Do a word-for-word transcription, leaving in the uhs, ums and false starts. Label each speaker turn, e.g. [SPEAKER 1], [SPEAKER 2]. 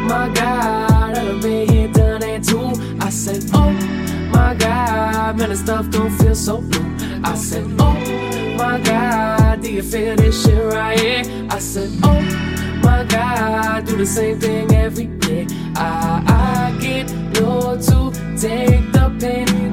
[SPEAKER 1] my God, I done been here, done that too. I said, oh my God, man, this stuff don't feel so blue. I said, oh my God, do you feel this shit right here? I said, oh my God, do the same thing every day. I, I get low to take the pain